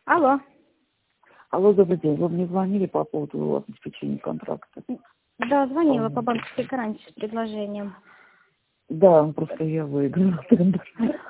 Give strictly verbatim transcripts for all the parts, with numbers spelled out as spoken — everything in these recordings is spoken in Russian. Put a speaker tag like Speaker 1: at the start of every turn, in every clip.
Speaker 1: Алло.
Speaker 2: Алло, добрый день. Вы мне звонили по поводу обеспечения контракта?
Speaker 1: Да, звонила по банковской гарантии с предложением.
Speaker 2: Да, просто я выиграла тендер.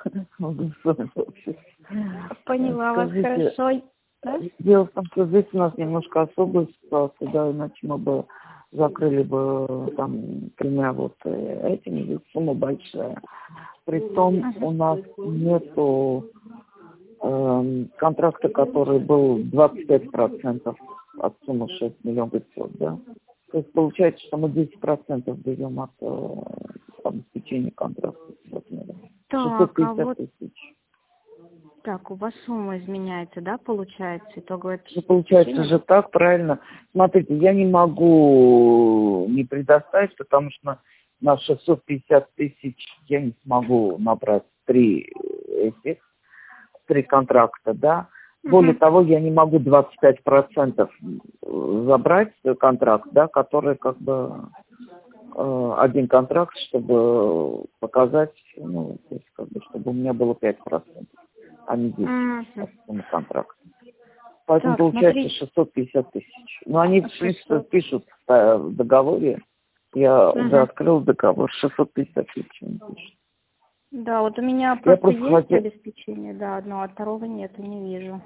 Speaker 1: Поняла вас
Speaker 2: Скажите,
Speaker 1: хорошо. Да?
Speaker 2: Дело в том, что здесь у нас немножко особая ситуация, да, иначе мы бы закрыли бы там тремя вот этими, ведь сумма большая. Притом у нас нету э, контракта, который был двадцать пять процентов от суммы шесть миллионов пятьсот, да. То есть получается, что мы десять процентов берем от э, обеспечения контракта.
Speaker 1: Так, а
Speaker 2: шестьсот пятьдесят
Speaker 1: вот
Speaker 2: тысяч.
Speaker 1: так, у вас сумма изменяется, да, получается? Итоговое
Speaker 2: Ну, получается
Speaker 1: обеспечение?
Speaker 2: же так, правильно. Смотрите, я не могу не предоставить, потому что на шестьсот пятьдесят тысяч я не смогу набрать три этих, три контракта, да. Более
Speaker 1: Угу.
Speaker 2: того, я не могу двадцать пять процентов забрать контракт, да, который как бы э, один контракт, чтобы показать, ну, то есть, как бы, чтобы у меня было пять процентов, а не десять
Speaker 1: Угу.
Speaker 2: контракт. Поэтому
Speaker 1: Так,
Speaker 2: получается
Speaker 1: смотри.
Speaker 2: шестьсот пятьдесят тысяч. Но они, в принципе,
Speaker 1: шестьсот.
Speaker 2: пишут э, в договоре. Я уже
Speaker 1: Угу.
Speaker 2: открыл договор, шестьсот пятьдесят тысяч. они пишут.
Speaker 1: Да, вот у меня
Speaker 2: Я
Speaker 1: просто
Speaker 2: просто
Speaker 1: есть
Speaker 2: хотел...
Speaker 1: обеспечение, да, одно, а второго нет, не вижу.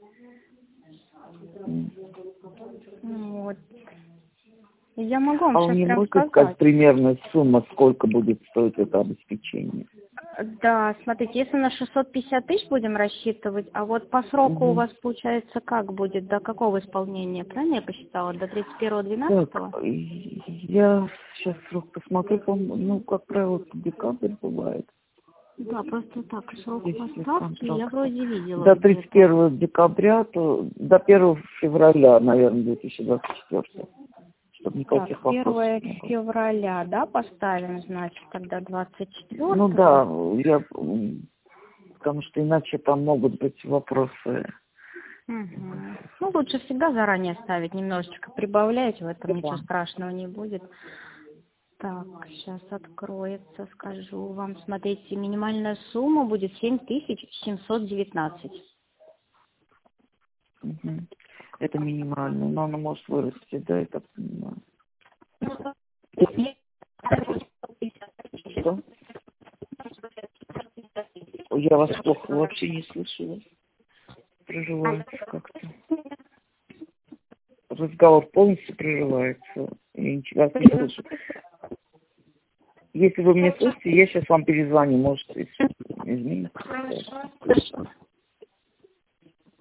Speaker 1: Вот. Я могу вам
Speaker 2: А вы
Speaker 1: сейчас
Speaker 2: мне
Speaker 1: прям
Speaker 2: можете сказать
Speaker 1: сказать.
Speaker 2: примерно сумма, сколько будет стоить это обеспечение?
Speaker 1: Да, смотрите, если на шестьсот пятьдесят тысяч будем рассчитывать, а вот по сроку у
Speaker 2: Угу.
Speaker 1: вас получается как будет, до какого исполнения? Правильно я посчитала? До тридцать первого двенадцатого?
Speaker 2: Так, я сейчас срок посмотрю, по-моему, ну, как правило, декабрь бывает.
Speaker 1: Да, просто так, срок
Speaker 2: Действие
Speaker 1: поставки я
Speaker 2: контракта.
Speaker 1: вроде видела
Speaker 2: До тридцать
Speaker 1: где-то.
Speaker 2: первого декабря, то до первого февраля, наверное, две тысячи двадцать четвёртого. Чтобы
Speaker 1: Так,
Speaker 2: никаких вопросов
Speaker 1: первое
Speaker 2: не было.
Speaker 1: февраля, да, поставим, значит, тогда двадцать
Speaker 2: Ну
Speaker 1: четвёртого.
Speaker 2: да, я, м, потому что иначе там могут быть вопросы.
Speaker 1: Угу. Ну, лучше всегда заранее ставить, немножечко прибавлять, в этом ничего
Speaker 2: Да.
Speaker 1: страшного не будет. Так, сейчас откроется, скажу вам. Смотрите, минимальная сумма будет семь тысяч семьсот девятнадцать.
Speaker 2: Мгм. Это минимально, но оно может вырасти, да, это понимаю. Что? Ой, я вас плохо вообще не слышу. Вас прерывается как-то. Разговор полностью прерывается. Я ничего вас не слышу. Если вы меня слышите, я сейчас вам перезвоню. Может, изменится.